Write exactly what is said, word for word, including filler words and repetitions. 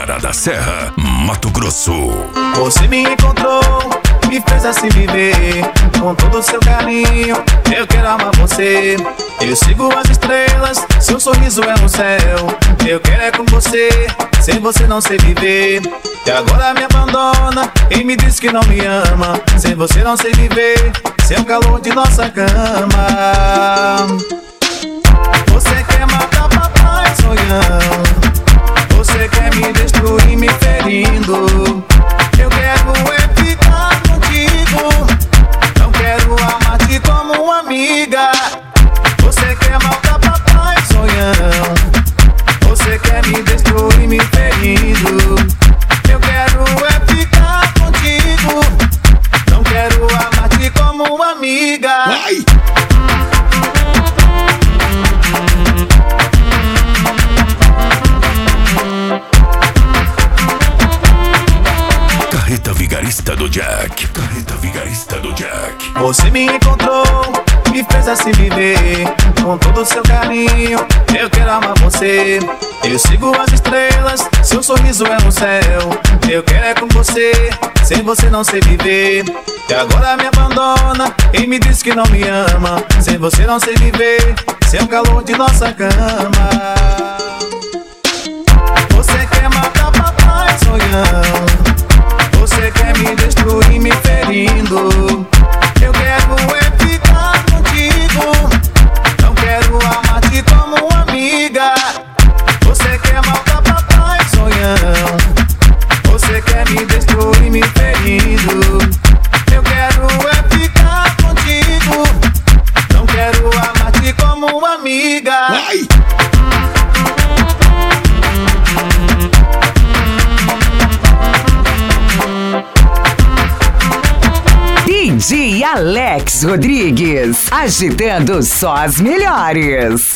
Tangará da Serra, Mato Grosso. Você me encontrou, me fez assim viver, com todo o seu carinho, eu quero amar você. Eu sigo as estrelas, seu sorriso é no céu, eu quero é com você, sem você não sei viver. E agora me abandona, quem me diz que não me ama, sem você não sei viver, sem o calor de nossa cama. Você quer matar papai sonhando, você quer me destruir me ferindo. Eu quero é ficar contigo, não quero amar-te como uma amiga. Você quer matar papai sonhando, você quer me destruir me ferindo. Eu quero é ficar contigo, não quero amar-te como uma amiga. Ai! Carreta Vigarista do Jack. Carreta Vigarista do Jack. Você me encontrou, me fez assim viver, com todo o seu carinho, eu quero amar você. Eu sigo as estrelas, seu sorriso é no céu, eu quero é com você, sem você não sei viver. E agora me abandona, quem me diz que não me ama, sem você não sei viver, sem o calor de nossa cama. Você quer matar papai sonhando, você quer me destruir me ferindo. Eu quero é ficar contigo, não quero amar-te como uma amiga. Você quer matar papai sonhando, você quer me destruir me ferindo. Eu quero é ficar contigo, não quero amar-te como uma amiga. Ai! D J Alex Rodrigues, agitando só as melhores.